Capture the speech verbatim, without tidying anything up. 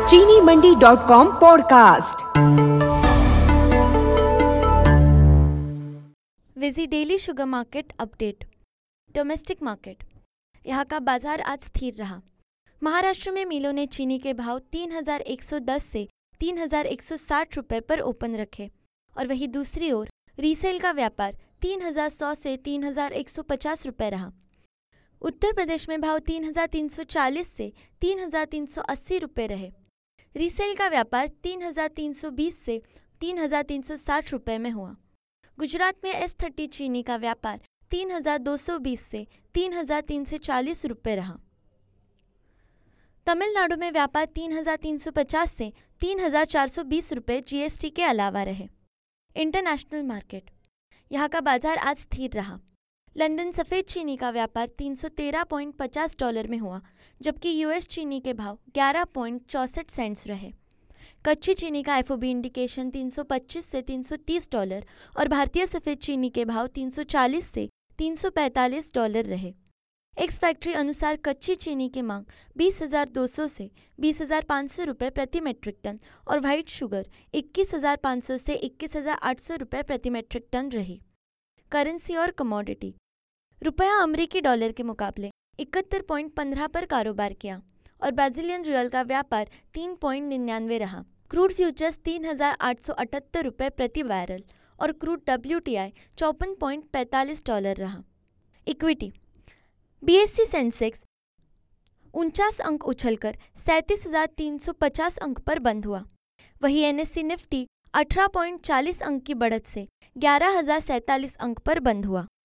चीनी Mandi dot com podcast. विजी daily sugar market update. Domestic market, यहाँ का बाजार आज स्थिर रहा। महाराष्ट्र में मिलों ने चीनी के भाव तीन हज़ार एक सौ दस से तीन हज़ार एक सौ साठ रुपये पर ओपन रखे और वहीं दूसरी ओर रीसेल का व्यापार तीन हज़ार सौ से तीन हज़ार एक सौ पचास रुपये रहा। उत्तर प्रदेश में भाव तीन हज़ार तीन सौ चालीस से तीन हज़ार तीन सौ अस्सी रुपये रहे। रीसेल का व्यापार तीन हज़ार तीन सौ बीस से तीन हज़ार तीन सौ साठ रुपये में हुआ। गुजरात में एस थर्टी चीनी का व्यापार तीन हज़ार दो सौ बीस से तीन हज़ार तीन सौ चालीस रुपये रहा। तमिलनाडु में व्यापार तीन हज़ार तीन सौ पचास से तीन हज़ार चार सौ बीस रुपये जीएसटी के अलावा रहे। इंटरनेशनल मार्केट, यहाँ का बाजार आज स्थिर रहा। लंदन सफ़ेद चीनी का व्यापार तीन सौ तेरह पॉइंट पचास डॉलर में हुआ, जबकि यूएस चीनी के भाव ग्यारह पॉइंट चौंसठ सेंट्स रहे। कच्ची चीनी का एफओबी इंडिकेशन तीन सौ पच्चीस से तीन सौ तीस डॉलर और भारतीय सफ़ेद चीनी के भाव तीन सौ चालीस से तीन सौ पैंतालीस डॉलर रहे। एक्स फैक्ट्री अनुसार कच्ची चीनी की मांग बीस हज़ार दो सौ से बीस हज़ार पाँच सौ रुपये प्रति मेट्रिक टन और वाइट शुगर इक्कीस हज़ार पाँच सौ से इक्कीस हज़ार आठ सौ रुपये प्रति मेट्रिक टन रही। करेंसी और कमोडिटी, रुपया अमेरिकी डॉलर के मुकाबले इकहत्तर पॉइंट पंद्रह पर कारोबार किया और ब्राजीलियन रियल का व्यापार तीन पॉइंट निन्यानवे रहा। क्रूड फ्यूचर्स तीन हज़ार आठ सौ अठहत्तर रुपये प्रति बैरल और क्रूड डब्ल्यूटीआई चौपन पॉइंट पैंतालीस डॉलर रहा। इक्विटी, बीएसई सेंसेक्स उनचास अंक उछलकर सैंतीस हज़ार तीन सौ पचास अंक पर बंद हुआ। वहीं एनएससी निफ्टी अठारह पॉइंट चालीस अंक की बढ़त से ग्यारह हज़ार सैंतालीस अंक पर बंद हुआ।